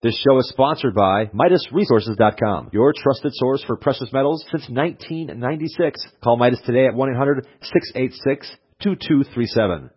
This show is sponsored by MidasResources.com, your trusted source for precious metals since 1996. Call Midas today at 1-800-686-2237.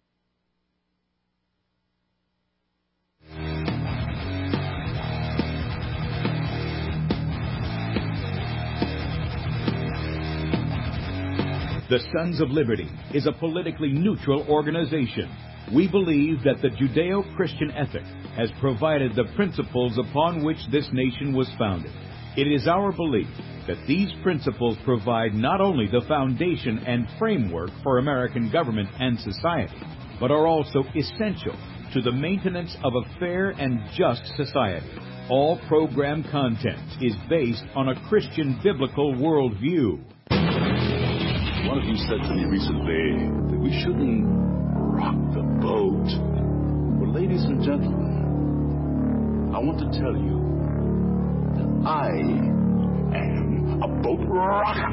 The Sons of Liberty is a politically neutral organization. We believe that the Judeo-Christian ethic has provided the principles upon which this nation was founded. It is our belief that these principles provide not only the foundation and framework for American government and society, but are also essential to the maintenance of a fair and just society. All program content is based on a Christian biblical worldview. One of you said to me recently that we shouldn't rock the boat. Well, ladies and gentlemen, I want to tell you that I am a boat rocker.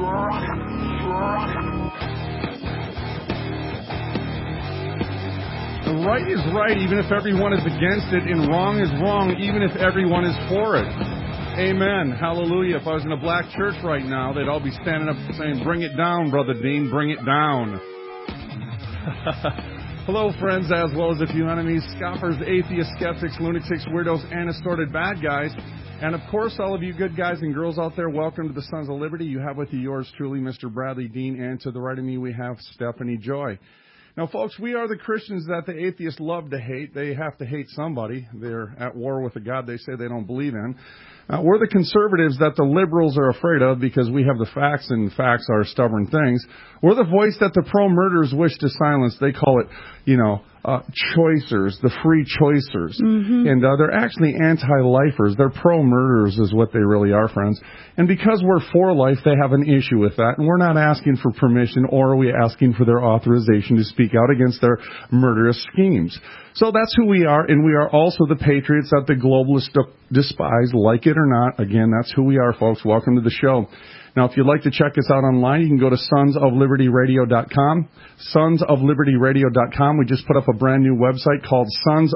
The right is right even if everyone is against it, and wrong is wrong even if everyone is for it. Amen. Hallelujah. If I was in a black church right now, they'd all be standing up saying, "Bring it down, Brother Dean, bring it down." Hello, friends, as well as a few enemies, scoffers, atheists, skeptics, lunatics, weirdos, and assorted bad guys. And, of course, all of you good guys and girls out there, welcome to the Sons of Liberty. You have with you yours truly, Mr. Bradley Dean, and to the right of me we have Stephanie Joy. Now, folks, we are the Christians that the atheists love to hate. They have to hate somebody. They're at war with a God they say they don't believe in. We're the conservatives that the liberals are afraid of because we have the facts, and facts are stubborn things. We're the voice that the pro-murderers wish to silence. They call it, choicers, the free choicers. Mm-hmm. And they're actually anti-lifers. They're pro-murderers is what they really are, friends. And because we're for life, they have an issue with that. And we're not asking for permission, or are we asking for their authorization to speak out against their murderous schemes. So that's who we are, and we are also the patriots that the globalists despise, like it or not. Again, that's who we are, folks. Welcome to the show. Now, if you'd like to check us out online, you can go to sonsoflibertyradio.com. Sonsoflibertyradio.com. We just put up a brand new website called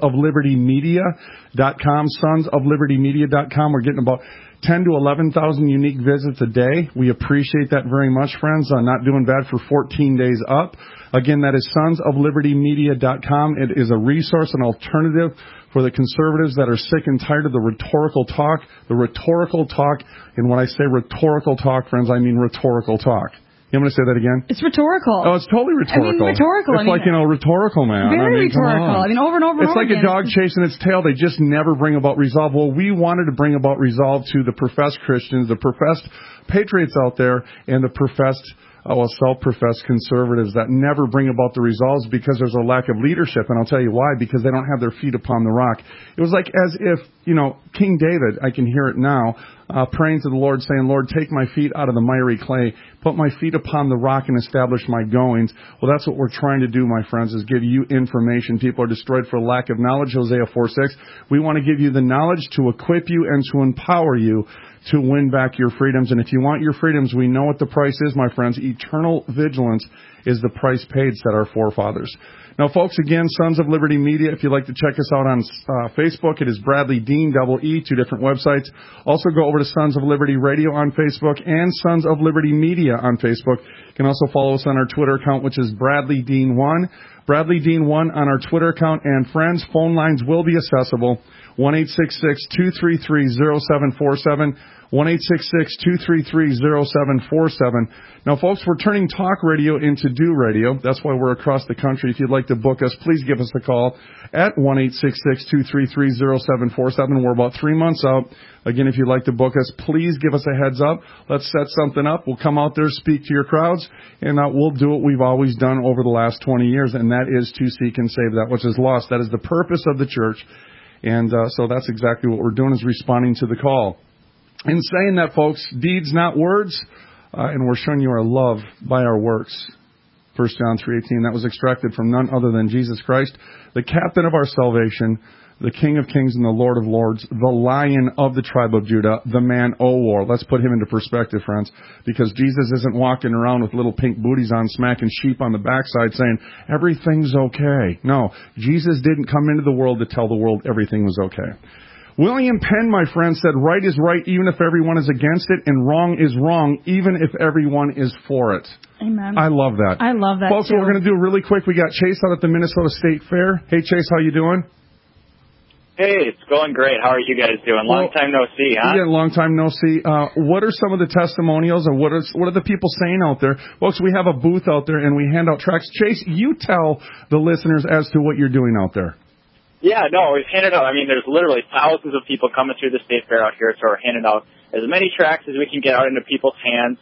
sonsoflibertymedia.com. Sonsoflibertymedia.com. We're getting about 10 to 11,000 unique visits a day. We appreciate that very much, friends. Not doing bad for 14 days up. Again, that is sonsoflibertymedia.com. It is a resource, an alternative for the conservatives that are sick and tired of the rhetorical talk. The rhetorical talk, and when I say rhetorical talk, friends, I mean rhetorical talk. You want me to say that again? It's rhetorical. Oh, it's totally rhetorical. Rhetorical. It's rhetorical, man. Very rhetorical. Over and over and over again. It's like a dog chasing its tail. They just never bring about resolve. Well, we wanted to bring about resolve to the professed Christians, the professed patriots out there, and the professed self-professed conservatives that never bring about the results because there's a lack of leadership. And I'll tell you why, because they don't have their feet upon the rock. It was like as if, King David, I can hear it now, praying to the Lord, saying, "Lord, take my feet out of the miry clay, put my feet upon the rock and establish my goings." Well, that's what we're trying to do, my friends, is give you information. People are destroyed for lack of knowledge, Hosea 4:6. We want to give you the knowledge to equip you and to empower you to win back your freedoms. And if you want your freedoms, we know what the price is, my friends. Eternal vigilance is the price paid, said our forefathers. Now, folks, again, Sons of Liberty Media. If you'd like to check us out on Facebook, it is Bradley Dean, double E, 2 different websites. Also go over to Sons of Liberty Radio on Facebook and Sons of Liberty Media on Facebook. You can also follow us on our Twitter account, which is Bradley Dean 1. Bradley Dean 1 on our Twitter account. And, friends, phone lines will be accessible. 1-866-233-0747. 1-866-233-0747. Now, folks, we're turning talk radio into do radio. That's why we're across the country. If you'd like to book us, please give us a call at 1-866-233-0747. We're about 3 months out. Again, if you'd like to book us, please give us a heads up. Let's set something up. We'll come out there, speak to your crowds, and we'll do what we've always done over the last 20 years, and that is to seek and save that which is lost. That is the purpose of the church. And so that's exactly what we're doing, is responding to the call. In saying that, folks, deeds, not words, and we're showing you our love by our works. 1 John 3:18, that was extracted from none other than Jesus Christ, the captain of our salvation, the King of kings and the Lord of lords, the Lion of the tribe of Judah, the man o' war. Let's put him into perspective, friends, because Jesus isn't walking around with little pink booties on, smacking sheep on the backside saying, everything's okay. No, Jesus didn't come into the world to tell the world everything was okay. William Penn, my friend, said right is right even if everyone is against it, and wrong is wrong even if everyone is for it. Amen. I love that. I love that, Folks, too. what we're going to do really quick, we got Chase out at the Minnesota State Fair. Hey, Chase, how you doing? Hey, it's going great. How are you guys doing? Long time no see, huh? Yeah, long time no see. What are some of the testimonials, or what are the people saying out there? Folks, we have a booth out there, and we hand out tracts. Chase, you tell the listeners as to what you're doing out there. Yeah, no, we've handed out. I mean, there's literally thousands of people coming through the state fair out here, so we're handing out as many tracts as we can get out into people's hands.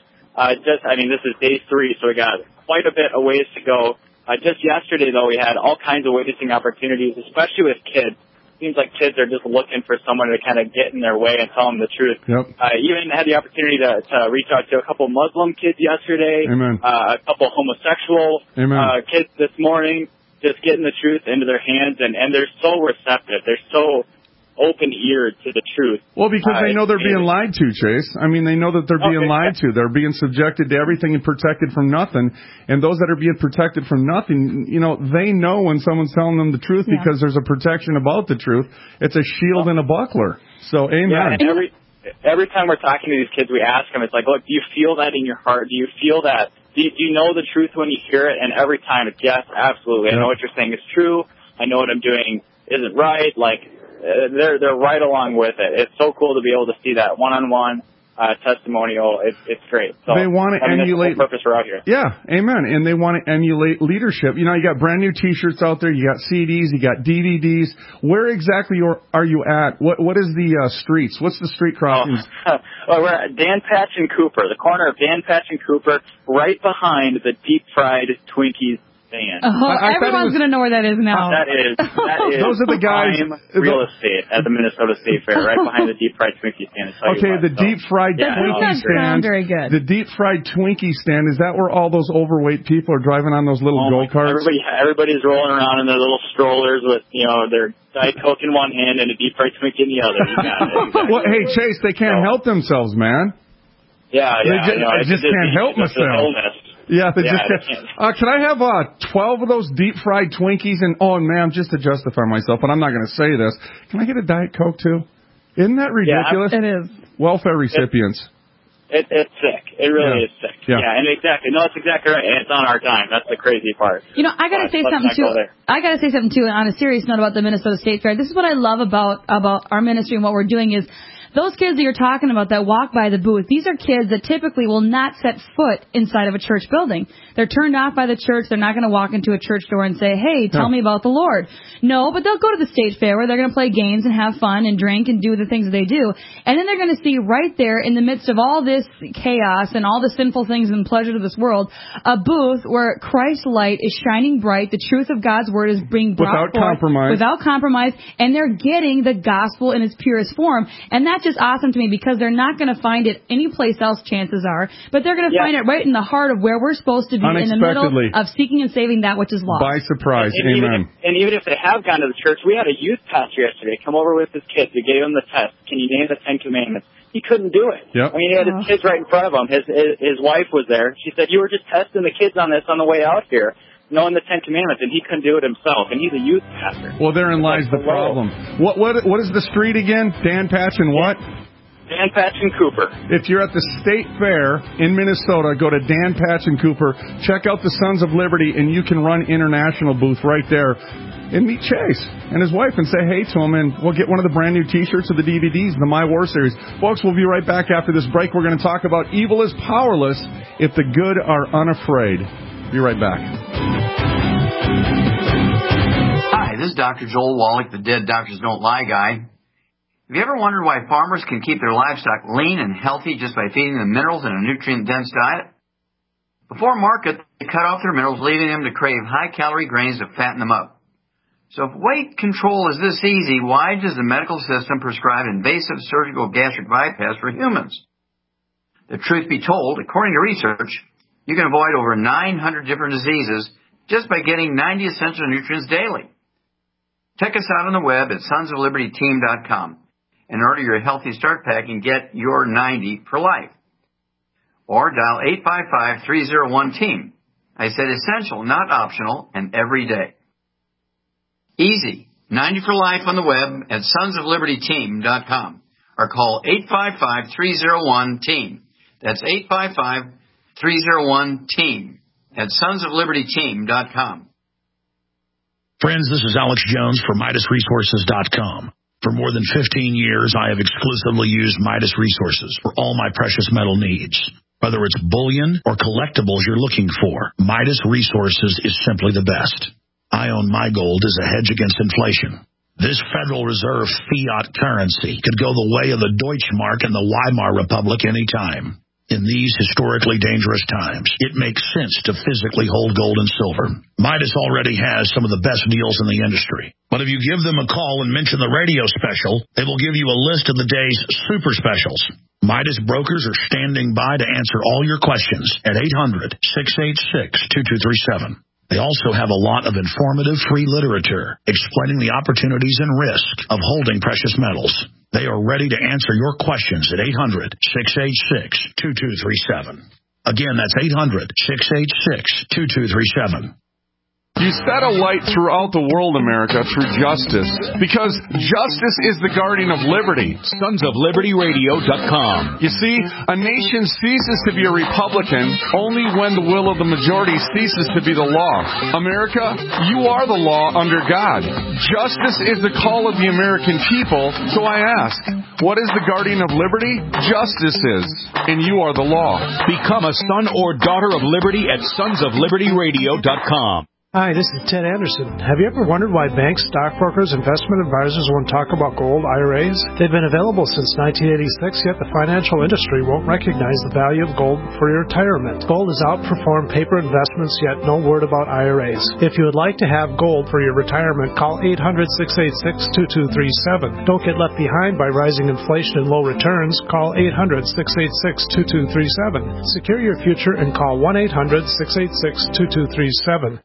This is day 3, so we got quite a bit of ways to go. Just yesterday, though, we had all kinds of witnessing opportunities, especially with kids. Seems like kids are just looking for someone to kind of get in their way and tell them the truth. Yep. Even had the opportunity to reach out to a couple Muslim kids yesterday. Amen. A couple homosexual kids this morning, just getting the truth into their hands, and they're so receptive. They're so open-eared to the truth. Well, because they know they're being lied to, Chase. I mean, they know that they're being lied to. They're being subjected to everything and protected from nothing. And those that are being protected from nothing, they know when someone's telling them the truth because there's a protection about the truth. It's a shield and a buckler. So, amen. Yeah, and every time we're talking to these kids, we ask them, it's like, look, do you feel that in your heart? Do you feel that? Do you know the truth when you hear it? And every time it's yes, absolutely. I know what you're saying is true. I know what I'm doing isn't right. They're right along with it. It's so cool to be able to see that one-on-one testimonial. It's great. So, they want to emulate. That's the purpose we're out here. Yeah, amen. And they want to emulate leadership. You got brand new T-shirts out there. You got CDs. You got DVDs. Where exactly are you at? What is the streets? What's the street crossings? Well, we're at Dan Patch and Cooper, the corner of Dan Patch and Cooper, right behind the deep fried Twinkies stand. Everyone's going to know where that is now. That is those are the guys. Real estate at the Minnesota State Fair, right behind the deep fried Twinkie stand. Deep fried Twinkie stand. Very good. The deep fried Twinkie stand, is that where all those overweight people are driving on those little go-karts? Everybody's rolling around in their little strollers with, their Diet Coke in one hand and a deep fried Twinkie in the other. You got it. Exactly. Well, hey, Chase, they can't help themselves, man. I just can't help myself. Yeah, they just can't. Can I have 12 of those deep fried Twinkies? And man, just to justify myself, but I'm not going to say this. Can I get a Diet Coke too? Isn't that ridiculous? It is. Welfare recipients. It's sick. It really is sick. Yeah, and exactly. No, that's exactly right. And it's on our dime. That's the crazy part. I got to say something too. I got to say something too. On a serious note about the Minnesota State Fair, this is what I love about our ministry and what we're doing is. Those kids that you're talking about that walk by the booth, these are kids that typically will not set foot inside of a church building. They're turned off by the church. They're not going to walk into a church door and say, hey, tell me about the Lord. No, but they'll go to the state fair where they're going to play games and have fun and drink and do the things that they do. And then they're going to see right there in the midst of all this chaos and all the sinful things and pleasures of this world, a booth where Christ's light is shining bright. The truth of God's word is being brought forth without compromise. And they're getting the gospel in its purest form. And that's just awesome to me because they're not going to find it anyplace else, chances are, but they're going to find it right in the heart of where we're supposed to be in the middle of seeking and saving that which is lost. By surprise. Amen. Even if they have gone to the church, we had a youth pastor yesterday come over with his kids. We gave him the test. Can you name the 10 Commandments? He couldn't do it. Yep. I mean, he had his kids right in front of him. His wife was there. She said, you were just testing the kids on this on the way out here, knowing the 10 Commandments, and he couldn't do it himself, and he's a youth pastor. Well, therein lies the problem. What is the street again? Dan Patch and what? Dan Patch and Cooper. If you're at the State Fair in Minnesota, go to Dan Patch and Cooper. Check out the Sons of Liberty, and you can run international booth right there and meet Chase and his wife and say hey to him, and we'll get one of the brand new T-shirts or the DVDs, the My War series. Folks, we'll be right back after this break. We're going to talk about evil is powerless if the good are unafraid. Be right back. Hi, this is Dr. Joel Wallach, the Dead Doctors Don't Lie guy. Have you ever wondered why farmers can keep their livestock lean and healthy just by feeding them minerals in a nutrient-dense diet? Before market, they cut off their minerals, leaving them to crave high-calorie grains to fatten them up. So if weight control is this easy, why does the medical system prescribe invasive surgical gastric bypass for humans? The truth be told, according to research, you can avoid over 900 different diseases just by getting 90 essential nutrients daily. Check us out on the web at sonsoflibertyteam.com. and order your Healthy Start Pack and get your 90 for life. Or dial 855-301-TEAM. I said essential, not optional, and every day. Easy. 90 for life on the web at sonsoflibertyteam.com or call 855-301-TEAM. That's 855-301-TEAM at sonsoflibertyteam.com. Friends, this is Alex Jones for MidasResources.com. For more than 15 years, I have exclusively used Midas Resources for all my precious metal needs. Whether it's bullion or collectibles you're looking for, Midas Resources is simply the best. I own my gold as a hedge against inflation. This Federal Reserve fiat currency could go the way of the Deutschmark and the Weimar Republic anytime. In these historically dangerous times, it makes sense to physically hold gold and silver. Midas already has some of the best deals in the industry. But if you give them a call and mention the radio special, they will give you a list of the day's super specials. Midas brokers are standing by to answer all your questions at 800-686-2237. They also have a lot of informative free literature explaining the opportunities and risk of holding precious metals. They are ready to answer your questions at 800-686-2237. Again, that's 800-686-2237. You set a light throughout the world, America, through justice, because justice is the guardian of liberty. SonsOfLibertyRadio.com. You see, a nation ceases to be a republican only when the will of the majority ceases to be the law. America, you are the law under God. Justice is the call of the American people, so I ask, what is the guardian of liberty? Justice is, and you are the law. Become a son or daughter of liberty at SonsOfLibertyRadio.com. Hi, this is Ted Anderson. Have you ever wondered why banks, stockbrokers, investment advisors won't talk about gold IRAs? They've been available since 1986, yet the financial industry won't recognize the value of gold for your retirement. Gold has outperformed paper investments, yet no word about IRAs. If you would like to have gold for your retirement, call 800-686-2237. Don't get left behind by rising inflation and low returns. Call 800-686-2237. Secure your future and call 1-800-686-2237.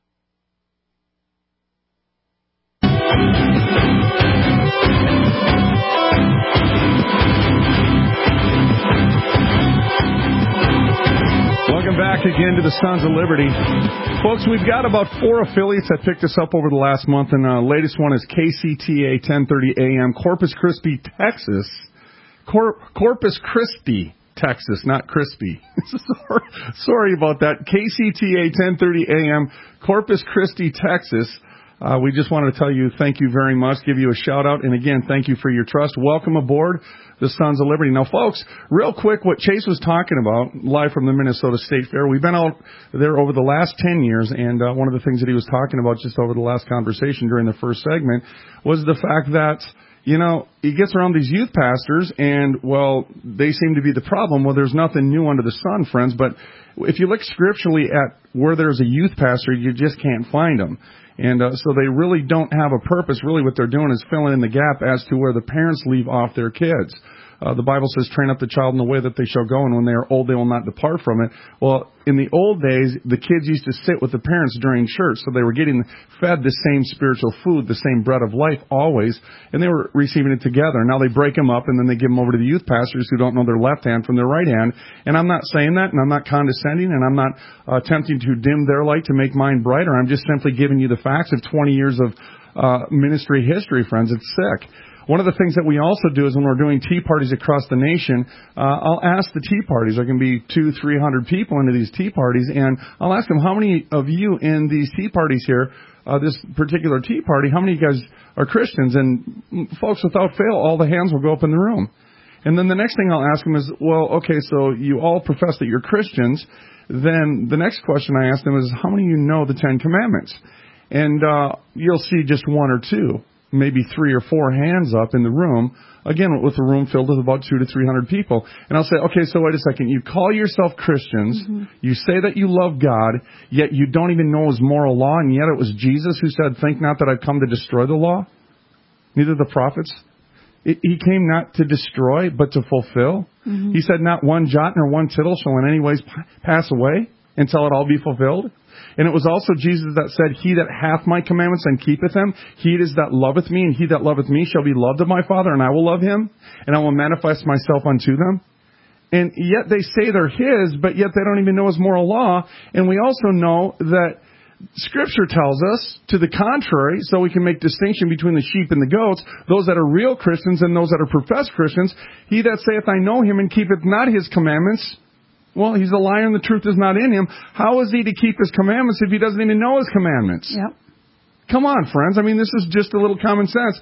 Welcome back again to the Sons of Liberty. Folks, we've got about 4 affiliates that picked us up over the last month, and the latest one is KCTA 1030 AM, Corpus Christi, Texas. Corpus Christi, Texas, not crispy. Sorry about that. KCTA 1030 AM, Corpus Christi, Texas. We just wanted to tell you thank you very much, give you a shout-out, and again, thank you for your trust. Welcome aboard the Sons of Liberty. Now, folks, real quick, what Chase was talking about, live from the Minnesota State Fair, we've been out there over the last 10 years, and one of the things that he was talking about just over the last conversation during the first segment was the fact that, you know, he gets around these youth pastors, and, well, they seem to be the problem. Well, there's nothing new under the sun, friends, but if you look scripturally at where there's a youth pastor, you just can't find them. And so they really don't have a purpose. Really what they're doing is filling in the gap as to where the parents leave off their kids. The Bible says, train up the child in the way that they shall go, and when they are old, they will not depart from it. Well, in the old days, the kids used to sit with the parents during church, so they were getting fed the same spiritual food, the same bread of life always, and they were receiving it together. Now they break them up, and then they give them over to the youth pastors who don't know their left hand from their right hand. And I'm not saying that, and I'm not condescending, and I'm not attempting to dim their light to make mine brighter. I'm just simply giving you the facts of 20 years of ministry history, friends. It's sick. One of the things that we also do is when we're doing tea parties across the nation, I'll ask the tea parties. There can be 200-300 people into these tea parties, and I'll ask them, how many of you in these tea parties here, this particular tea party, how many of you guys are Christians? And folks, without fail, all the hands will go up in the room. And then the next thing I'll ask them is, well, okay, so you all profess that you're Christians. Then the next question I ask them is, how many of you know the 10 Commandments? And you'll see just 1 or 2. Maybe 3 or 4 hands up in the room, again, with a room filled with about 200 to 300 people. And I'll say, okay, so wait a second. You call yourself Christians. Mm-hmm. You say that you love God, yet you don't even know His moral law, and yet it was Jesus who said, think not that I've come to destroy the law. Neither the prophets. He came not to destroy, but to fulfill. Mm-hmm. He said, not one jot nor one tittle shall in any ways pass away until it all be fulfilled. And it was also Jesus that said, he that hath my commandments and keepeth them, he it is that loveth me, and he that loveth me shall be loved of my Father, and I will love him, and I will manifest myself unto them. And yet they say they're his, but yet they don't even know His moral law. And we also know that Scripture tells us to the contrary, so we can make distinction between the sheep and the goats, those that are real Christians and those that are professed Christians. He that saith, I know him, and keepeth not his commandments, well, he's a liar and the truth is not in him. How is he to keep his commandments if he doesn't even know his commandments? Yep. Come on, friends. I mean, this is just a little common sense.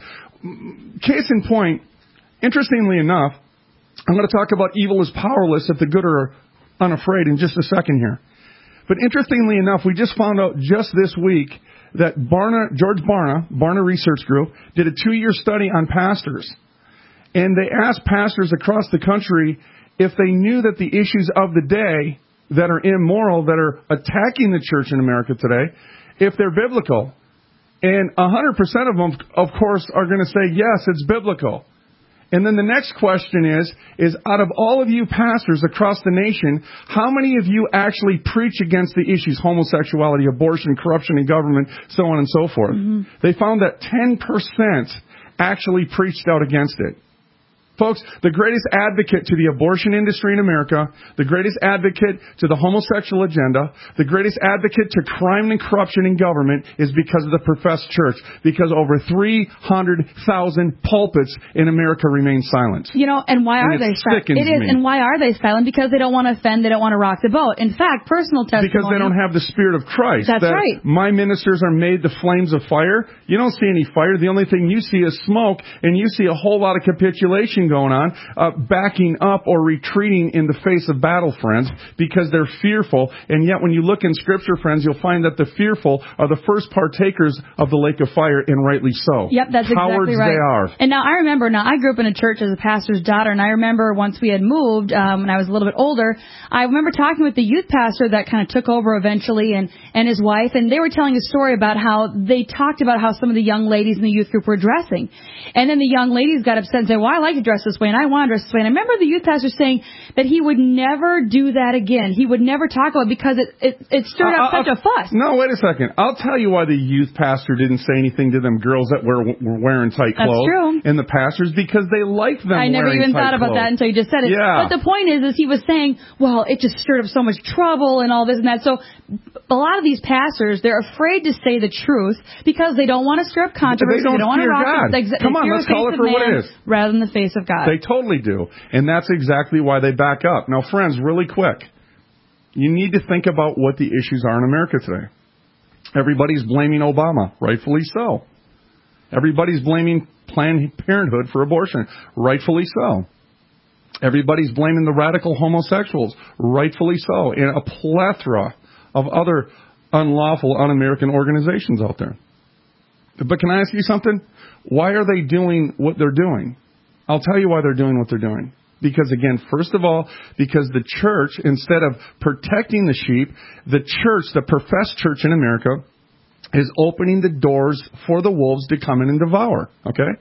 Case in point, interestingly enough, I'm going to talk about evil is powerless if the good are unafraid in just a second here. But interestingly enough, we just found out just this week that George Barna Research Group, did a 2-year study on pastors. And they asked pastors across the country if they knew that the issues of the day that are immoral, that are attacking the church in America today, if they're biblical. And 100% of them, of course, are going to say, yes, it's biblical. And then the next question is out of all of you pastors across the nation, how many of you actually preach against the issues, homosexuality, abortion, corruption in government, so on and so forth? Mm-hmm. They found that 10% actually preached out against it. Folks, the greatest advocate to the abortion industry in America, the greatest advocate to the homosexual agenda, the greatest advocate to crime and corruption in government is because of the professed church. Because over 300,000 pulpits in America remain silent. You know, and why are they silent? It is, and why are they silent? Because they don't want to offend, they don't want to rock the boat. In fact, personal testimony. Because they don't have the Spirit of Christ. That's right. My ministers are made the flames of fire. You don't see any fire. The only thing you see is smoke, and you see a whole lot of capitulation going on, backing up or retreating in the face of battle, friends, because they're fearful. And yet when you look in Scripture, friends, you'll find that the fearful are the first partakers of the lake of fire, and rightly so. Yep, that's Cowards exactly right. They are. And now I remember, I grew up in a church as a pastor's daughter, and I remember once we had moved, when I was a little bit older, I remember talking with the youth pastor that kind of took over eventually, and his wife, and they were telling a story about how they talked about how some of the young ladies in the youth group were dressing. And then the young ladies got upset and said, well, I like to dress this way, and I want to dress this way. And I remember the youth pastor saying that he would never do that again. He would never talk about it because it stirred up such a fuss. No, wait a second. I'll tell you why the youth pastor didn't say anything to them girls that were wearing tight clothes. That's true. And the pastors, because they like them wearing tight clothes. I never even thought about that until you just said it. Yeah. But the point is he was saying, well, it just stirred up so much trouble and all this and that. So a lot of these pastors, they're afraid to say the truth because they don't want to stir up controversy. They don't want to rock God. Come on, let's call it for what it is. Rather than the face of God. They totally do. And that's exactly why they back up. Now, friends, really quick, you need to think about what the issues are in America today. Everybody's blaming Obama, rightfully so. Everybody's blaming Planned Parenthood for abortion, rightfully so. Everybody's blaming the radical homosexuals, rightfully so, and a plethora of other unlawful, un-American organizations out there. But can I ask you something? Why are they doing what they're doing? I'll tell you why they're doing what they're doing. Because, again, first of all, because the church, instead of protecting the sheep, the church, the professed church in America, is opening the doors for the wolves to come in and devour. Okay?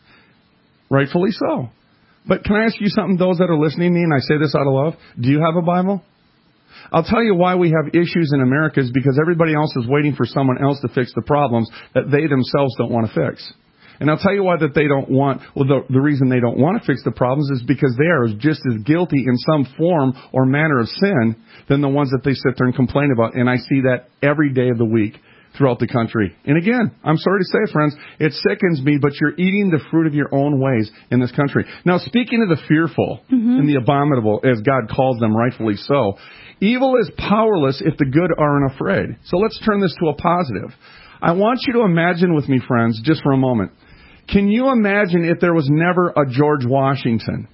Rightfully so. But can I ask you something, those that are listening to me, and I say this out of love, do you have a Bible? I'll tell you why we have issues in America is because everybody else is waiting for someone else to fix the problems that they themselves don't want to fix. And I'll tell you why that they don't want, the reason they don't want to fix the problems is because they are just as guilty in some form or manner of sin than the ones that they sit there and complain about. And I see that every day of the week throughout the country. And again, I'm sorry to say, friends, it sickens me, but you're eating the fruit of your own ways in this country. Now, speaking of the fearful and the abominable, as God calls them, rightfully so, evil is powerless if the good aren't afraid. So let's turn this to a positive. I want you to imagine with me, friends, just for a moment. Can you imagine if there was never a George Washington?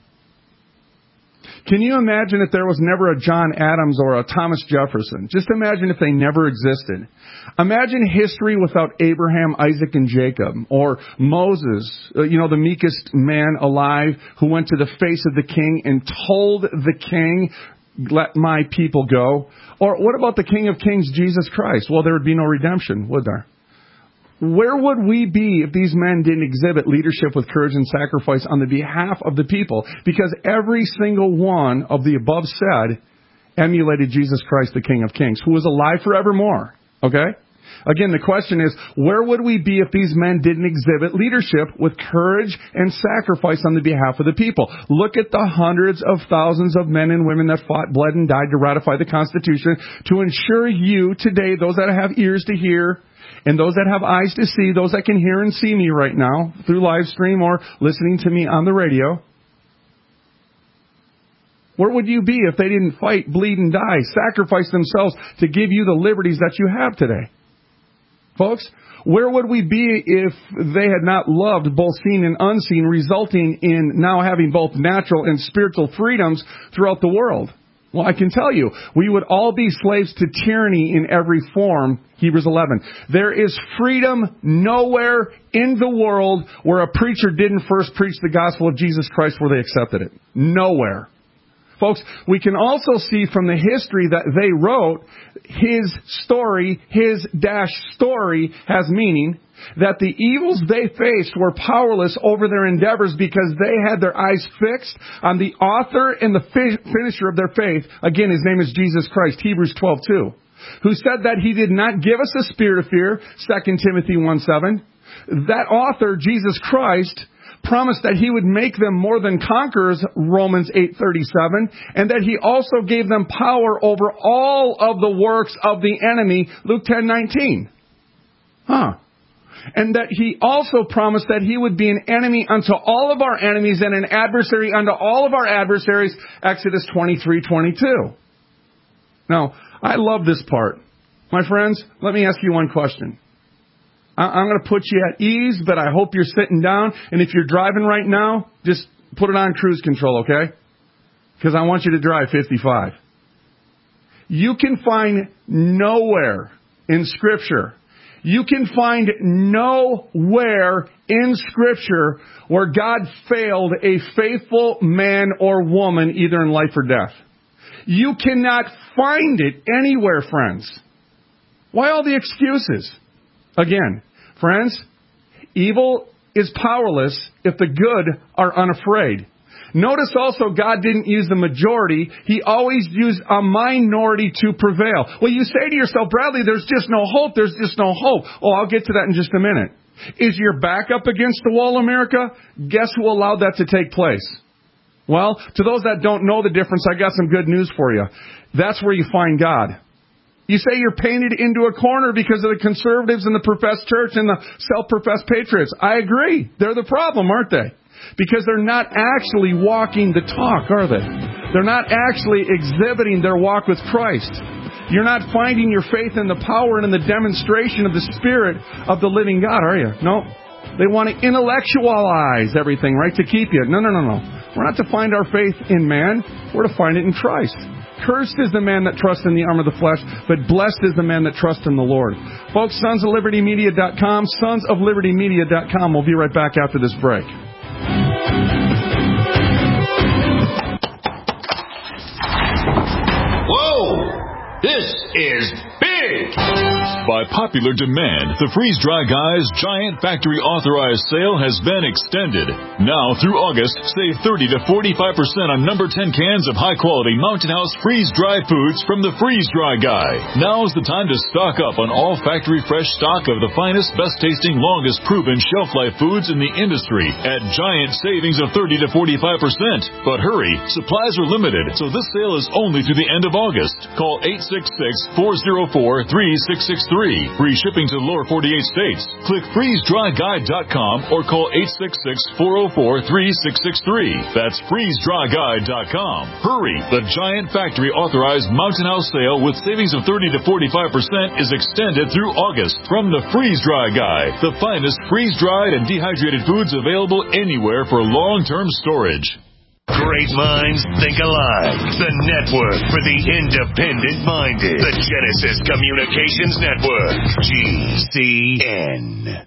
Can you imagine if there was never a John Adams or a Thomas Jefferson? Just imagine if they never existed. Imagine history without Abraham, Isaac, and Jacob. Or Moses, the meekest man alive, who went to the face of the king and told the king, let my people go. Or what about the King of Kings, Jesus Christ? Well, there would be no redemption, would there? Where would we be if these men didn't exhibit leadership with courage and sacrifice on the behalf of the people? Because every single one of the above said emulated Jesus Christ, the King of Kings, who is alive forevermore. Okay? Again, the question is, where would we be if these men didn't exhibit leadership with courage and sacrifice on the behalf of the people? Look at the hundreds of thousands of men and women that fought, bled, and died to ratify the Constitution to ensure you today, those that have ears to hear, and those that have eyes to see, those that can hear and see me right now through live stream or listening to me on the radio. Where would you be if they didn't fight, bleed, and die, sacrifice themselves to give you the liberties that you have today? Folks, where would we be if they had not loved both seen and unseen, resulting in now having both natural and spiritual freedoms throughout the world? Well, I can tell you, we would all be slaves to tyranny in every form. Hebrews 11. There is freedom nowhere in the world where a preacher didn't first preach the gospel of Jesus Christ where they accepted it. Nowhere. Folks, we can also see from the history that they wrote, his story has meaning, that the evils they faced were powerless over their endeavors because they had their eyes fixed on the author and the finisher of their faith. Again, his name is Jesus Christ, Hebrews 12:2, who said that he did not give us a spirit of fear, 2 Timothy 1:7. That author, Jesus Christ, promised that he would make them more than conquerors, Romans 8:37, and that he also gave them power over all of the works of the enemy, Luke 10:19. And that he also promised that he would be an enemy unto all of our enemies and an adversary unto all of our adversaries, Exodus 23:22. Now, I love this part. My friends, let me ask you one question. I'm going to put you at ease, but I hope you're sitting down. And if you're driving right now, just put it on cruise control, okay? Because I want you to drive 55. You can find nowhere in Scripture, where God failed a faithful man or woman either in life or death. You cannot find it anywhere, friends. Why all the excuses? Again, friends, evil is powerless if the good are unafraid. Notice also God didn't use the majority. He always used a minority to prevail. Well, you say to yourself, Bradley, there's just no hope. There's just no hope. Oh, I'll get to that in just a minute. Is your back up against the wall, America? Guess who allowed that to take place? Well, to those that don't know the difference, I got some good news for you. That's where you find God. You say you're painted into a corner because of the conservatives and the professed church and the self-professed patriots. I agree. They're the problem, aren't they? Because they're not actually walking the talk, are they? They're not actually exhibiting their walk with Christ. You're not finding your faith in the power and in the demonstration of the Spirit of the living God, are you? No. They want to intellectualize everything, right, to keep you. No. We're not to find our faith in man. We're to find it in Christ. Cursed is the man that trusts in the arm of the flesh, but blessed is the man that trusts in the Lord. Folks, sonsoflibertymedia.com, sonsoflibertymedia.com. We'll be right back after this break. Whoa! This is big! By popular demand, the Freeze Dry Guys Giant Factory Authorized Sale has been extended. Now through August, save 30 to 45% on number 10 cans of high-quality Mountain House freeze-dry foods from the Freeze Dry Guy. Now's the time to stock up on all factory fresh stock of the finest, best-tasting, longest-proven shelf-life foods in the industry at giant savings of 30 to 45%. But hurry, supplies are limited, so this sale is only through the end of August. Call 866-404-3663. Free shipping to the lower 48 states. Click freezedryguide.com or call 866-404-3663. That's freezedryguide.com. Hurry! The Giant Factory Authorized Mountain House Sale with savings of 30 to 45% is extended through August from the Freeze Dry Guy, the finest freeze-dried and dehydrated foods available anywhere for long-term storage. Great minds think alike. The network for the independent-minded. The Genesis Communications Network. GCN.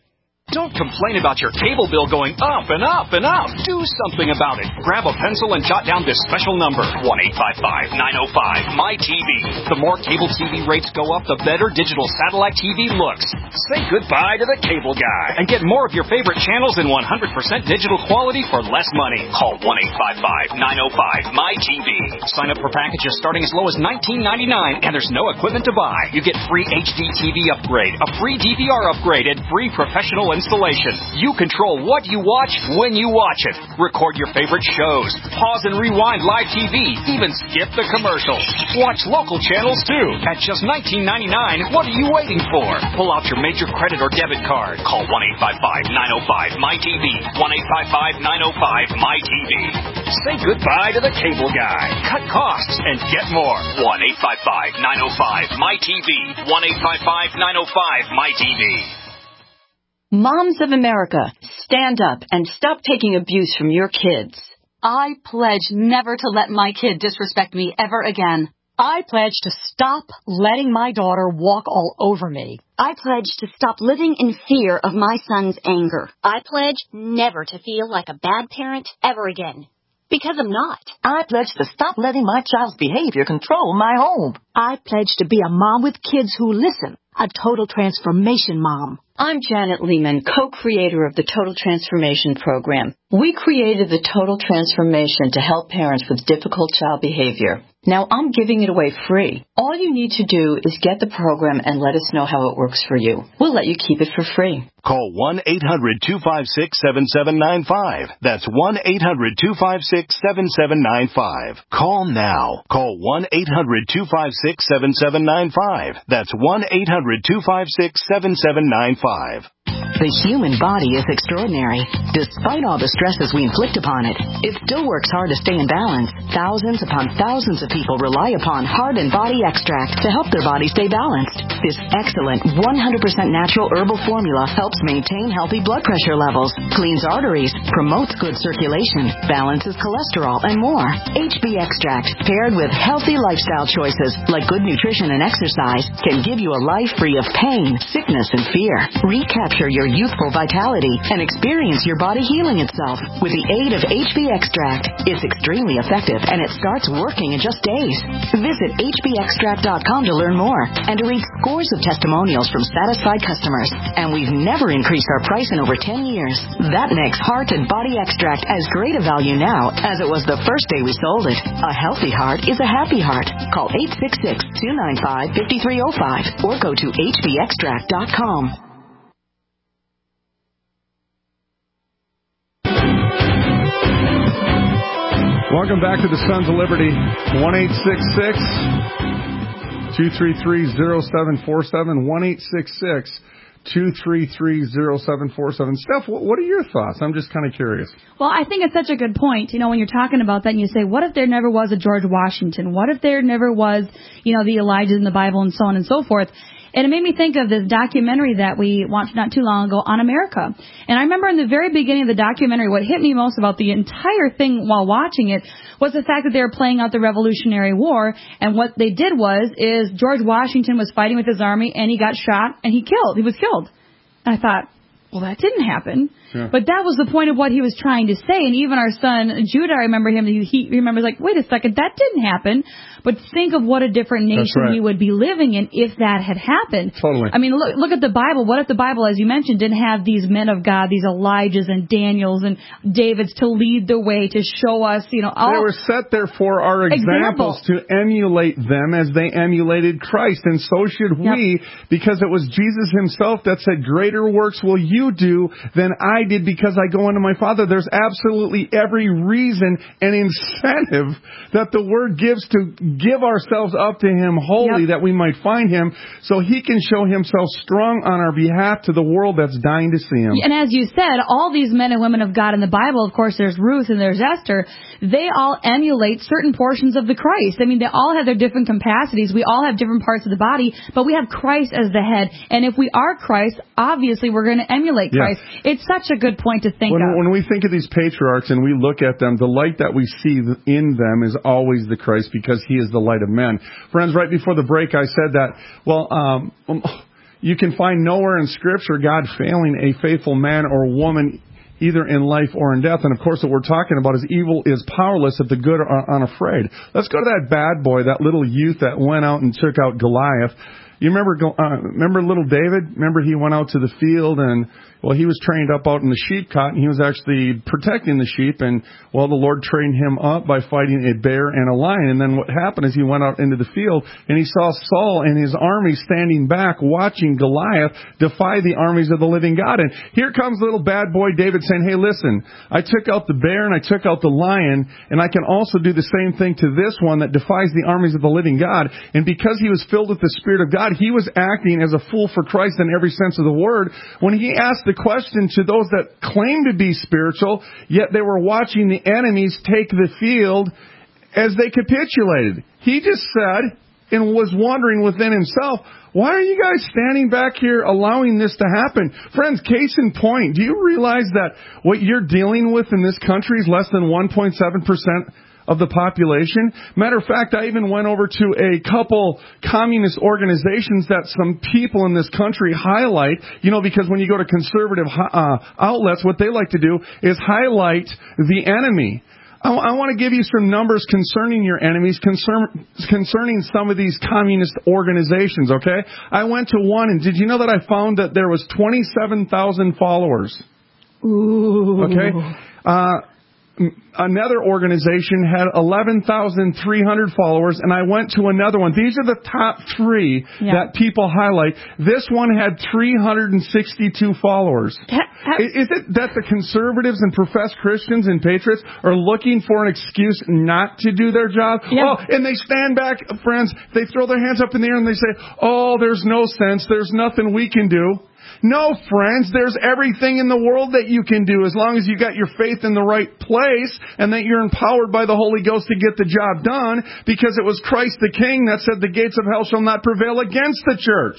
Don't complain about your cable bill going up and up and up. Do something about it. Grab a pencil and jot down this special number, 1-855-905-MY-TV. The more cable TV rates go up, the better digital satellite TV looks. Say goodbye to the cable guy and get more of your favorite channels in 100% digital quality for less money. Call 1-855-905-MY-TV. Sign up for packages starting as low as $19.99, and there's no equipment to buy. You get free HD TV upgrade, a free DVR upgrade, and free professional installation. You control what you watch when you watch it. Record your favorite shows. Pause and rewind live TV. Even skip the commercials. Watch local channels too. At just $19.99, what are you waiting for? Pull out your major credit or debit card. Call 1-855-905-MY-TV. 1-855-905-MY-TV. Say goodbye to the cable guy. Cut costs and get more. 1-855-905-MY-TV. 1-855-905-MY-TV. Moms of America, stand up and stop taking abuse from your kids. I pledge never to let my kid disrespect me ever again. I pledge to stop letting my daughter walk all over me. I pledge to stop living in fear of my son's anger. I pledge never to feel like a bad parent ever again. Because I'm not. I pledge to stop letting my child's behavior control my home. I pledge to be a mom with kids who listen. A total transformation mom. I'm Janet Lehman, co-creator of the Total Transformation Program. We created the Total Transformation to help parents with difficult child behavior. Now I'm giving it away free. All you need to do is get the program and let us know how it works for you. We'll let you keep it for free. Call 1-800-256-7795. That's 1-800-256-7795. Call now. Call 1-800-256-7795. That's 1-800-256-7795. The human body is extraordinary. Despite all the stresses we inflict upon it, it still works hard to stay in balance. Thousands upon thousands of people rely upon Heart and Body Extract to help their body stay balanced. This excellent 100% natural herbal formula helps maintain healthy blood pressure levels, cleans arteries, promotes good circulation, balances cholesterol, and more. HB Extract, paired with healthy lifestyle choices like good nutrition and exercise, can give you a life free of pain, sickness, and fear. Recapture your youthful vitality and experience your body healing itself with the aid of HB Extract. It's extremely effective and it starts working in just days. Visit hbextract.com to learn more and to read scores of testimonials from satisfied customers. And we've never increased our price in over 10 years. That makes Heart and Body Extract as great a value now as it was the first day we sold it. A healthy heart is a happy heart. Call 866-295-5305 or go to hbextract.com. Welcome back to the Sons of Liberty. 1-866-233-0747. 1-866-233-0747. Steph, what are your thoughts? I'm just kind of curious. Well, I think it's such a good point. You know, when you're talking about that and you say, what if there never was a George Washington? What if there never was, the Elijahs in the Bible and so on and so forth? And it made me think of this documentary that we watched not too long ago on America. And I remember in the very beginning of the documentary, what hit me most about the entire thing while watching it was the fact that they were playing out the Revolutionary War. And what they did is George Washington was fighting with his army and he got shot and he was killed. And I thought, well, that didn't happen. Yeah. But that was the point of what he was trying to say. And even our son, Judah, I remember him, he remembers like, wait a second, that didn't happen. But think of what a different nation we would be living in if that had happened. Totally. I mean, look at the Bible. What if the Bible, as you mentioned, didn't have these men of God, these Elijahs and Daniels and Davids to lead the way, to show us, all. They were set there for our examples to emulate them as they emulated Christ. And so should we, because it was Jesus himself that said, greater works will you do than I did because I go unto my Father. There's absolutely every reason and incentive that the Word gives to give ourselves up to Him wholly, that we might find Him, so He can show Himself strong on our behalf to the world that's dying to see Him. And as you said, all these men and women of God in the Bible, of course, there's Ruth and there's Esther, they all emulate certain portions of the Christ. I mean, they all have their different capacities. We all have different parts of the body, but we have Christ as the head. And if we are Christ, obviously we're going to emulate Christ. It's such a good point to think of. When we think of these patriarchs and we look at them, the light that we see in them is always the Christ, because He is the light of men. Friends, right before the break, I said that, You can find nowhere in Scripture God failing a faithful man or woman either in life or in death. And, of course, what we're talking about is evil is powerless if the good are unafraid. Let's go to that bad boy, that little youth that went out and took out Goliath. You remember little David? Remember he went out to the field and, well, he was trained up out in the sheep cot, and he was actually protecting the sheep. And, well, the Lord trained him up by fighting a bear and a lion. And then what happened is he went out into the field, and he saw Saul and his army standing back watching Goliath defy the armies of the living God. And here comes little bad boy David saying, hey, listen, I took out the bear and I took out the lion, and I can also do the same thing to this one that defies the armies of the living God. And because he was filled with the Spirit of God, he was acting as a fool for Christ in every sense of the word when he asked the question to those that claim to be spiritual, yet they were watching the enemies take the field as they capitulated. He just said, and was wondering within himself, why are you guys standing back here allowing this to happen? Friends, case in point, do you realize that what you're dealing with in this country is less than 1.7% of the population? Matter of fact, I even went over to a couple communist organizations that some people in this country highlight, because when you go to conservative outlets, what they like to do is highlight the enemy. I want to give you some numbers concerning your enemies, concerning some of these communist organizations, okay? I went to one, and did you know that I found that there was 27,000 followers? Ooh. Okay? Another organization had 11,300 followers, and I went to another one. These are the top three that people highlight. This one had 362 followers. Is it that the conservatives and professed Christians and patriots are looking for an excuse not to do their job? Yeah. Oh, and they stand back, friends, they throw their hands up in the air and they say, oh, there's no sense, there's nothing we can do. No, friends, there's everything in the world that you can do as long as you got your faith in the right place and that you're empowered by the Holy Ghost to get the job done, because it was Christ the King that said the gates of hell shall not prevail against the church.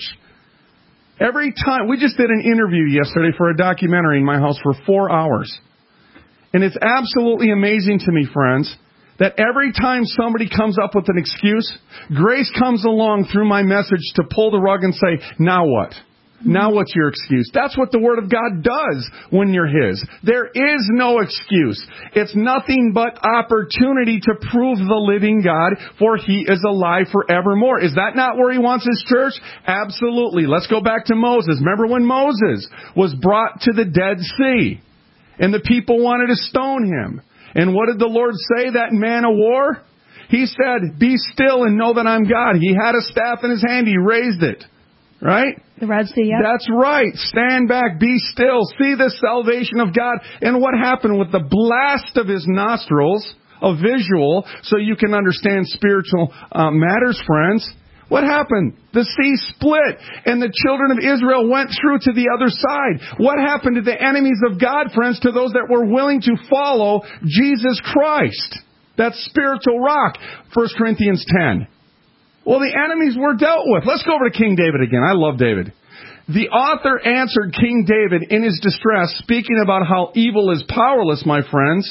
Every time, we just did an interview yesterday for a documentary in my house for 4 hours. And it's absolutely amazing to me, friends, that every time somebody comes up with an excuse, grace comes along through my message to pull the rug and say, now what? Now what's your excuse? That's what the Word of God does when you're His. There is no excuse. It's nothing but opportunity to prove the living God, for He is alive forevermore. Is that not where He wants His church? Absolutely. Let's go back to Moses. Remember when Moses was brought to the Dead Sea and the people wanted to stone him? And what did the Lord say, that man of war? He said, be still and know that I'm God. He had a staff in his hand. He raised it. Right? The Red Sea, yeah. That's right. Stand back, be still, see the salvation of God. And what happened with the blast of His nostrils, a visual, so you can understand spiritual matters, friends. What happened? The sea split, and the children of Israel went through to the other side. What happened to the enemies of God, friends, to those that were willing to follow Jesus Christ? That spiritual rock, 1 Corinthians 10. Well, the enemies were dealt with. Let's go over to King David again. I love David. The author answered King David in his distress, speaking about how evil is powerless, my friends,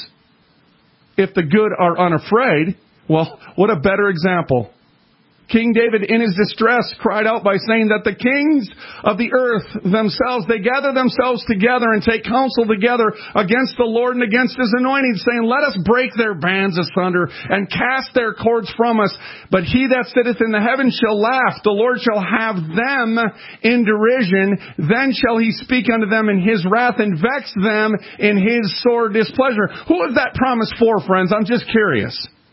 if the good are unafraid. Well, what a better example. King David, in his distress, cried out by saying that the kings of the earth themselves, they gather themselves together and take counsel together against the Lord and against His anointed, saying, let us break their bands asunder and cast their cords from us. But He that sitteth in the heavens shall laugh. The Lord shall have them in derision. Then shall He speak unto them in His wrath and vex them in His sore displeasure. Who is that promise for, friends? I'm just curious.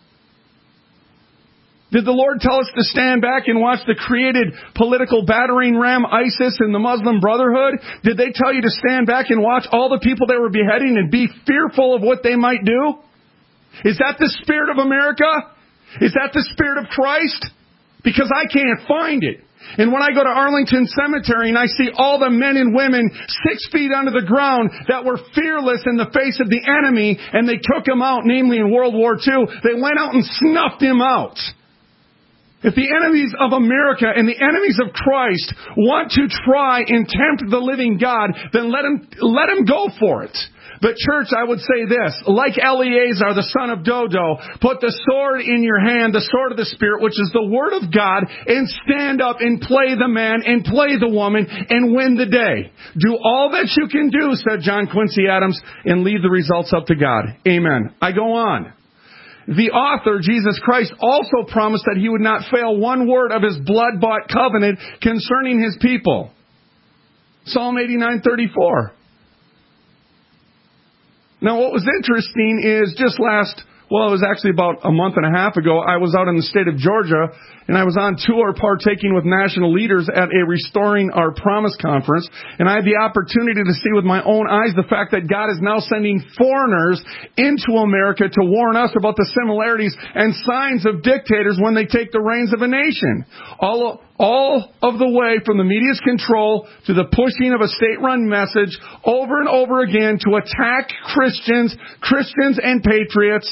Did the Lord tell us to stand back and watch the created political battering ram ISIS and the Muslim Brotherhood? Did they tell you to stand back and watch all the people they were beheading and be fearful of what they might do? Is that the spirit of America? Is that the spirit of Christ? Because I can't find it. And when I go to Arlington Cemetery and I see all the men and women 6 feet under the ground that were fearless in the face of the enemy, and they took him out, namely in World War II, they went out and snuffed him out. If the enemies of America and the enemies of Christ want to try and tempt the living God, then let him go for it. But church, I would say this, like Eleazar, the son of Dodo, put the sword in your hand, the sword of the Spirit, which is the Word of God, and stand up and play the man and play the woman and win the day. Do all that you can do, said John Quincy Adams, and leave the results up to God. Amen. I go on. The author, Jesus Christ, also promised that he would not fail one word of his blood-bought covenant concerning his people. Psalm 89:34. Now, what was interesting is just it was actually about a month and a half ago, I was out in the state of Georgia, and I was on tour partaking with national leaders at a Restoring Our Promise conference, and I had the opportunity to see with my own eyes the fact that God is now sending foreigners into America to warn us about the similarities and signs of dictators when they take the reins of a nation. All of the way from the media's control to the pushing of a state-run message over and over again to attack Christians and patriots,